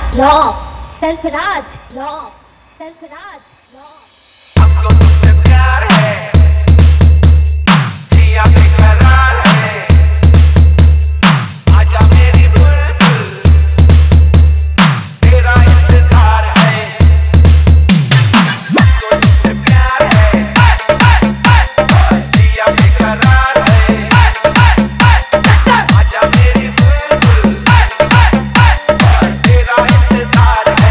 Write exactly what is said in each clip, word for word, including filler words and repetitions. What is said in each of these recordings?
Rock Sarfaraz rock Sarfaraz rock. हमको तुमसे प्यार है, जिया बेकरार है, आजा मेरी बुलबुल, तेरा इंतजार है। हमको तुमसे प्यार है, जिया बेकरार है, आजा मेरी बुलबुल, तेरा इंतजार है।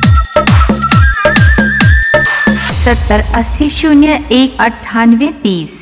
सत्तर अस्सी शून्य एक अट्ठानवे तीस।